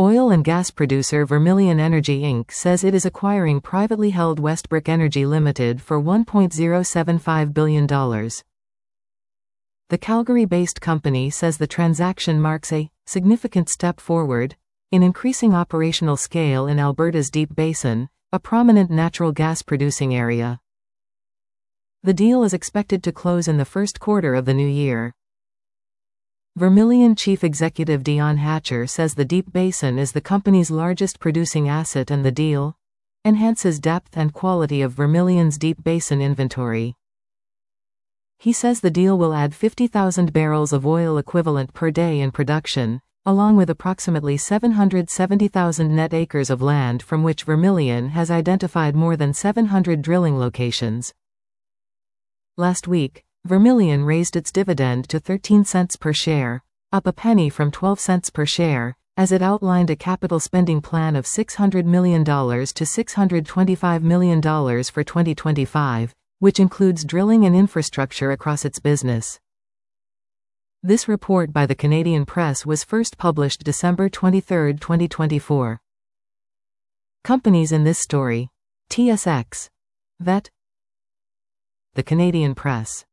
Oil and gas producer Vermilion Energy Inc. says it is acquiring privately held Westbrick Energy Limited for $1.075 billion. The Calgary-based company says the transaction marks a significant step forward in increasing operational scale in Alberta's Deep Basin, a prominent natural gas producing area. The deal is expected to close in the first quarter of the new year. Vermilion Chief Executive Dion Hatcher says the Deep Basin is the company's largest producing asset and the deal enhances depth and quality of Vermilion's Deep Basin inventory. He says the deal will add 50,000 barrels of oil equivalent per day in production, along with approximately 770,000 net acres of land from which Vermilion has identified more than 700 drilling locations. Last week, Vermilion raised its dividend to 13 cents per share, up a penny from 12 cents per share, as it outlined a capital spending plan of $600 million to $625 million for 2025, which includes drilling and infrastructure across its business. This report by the Canadian Press was first published December 23, 2024. Companies in this story: TSX, VET, the Canadian Press.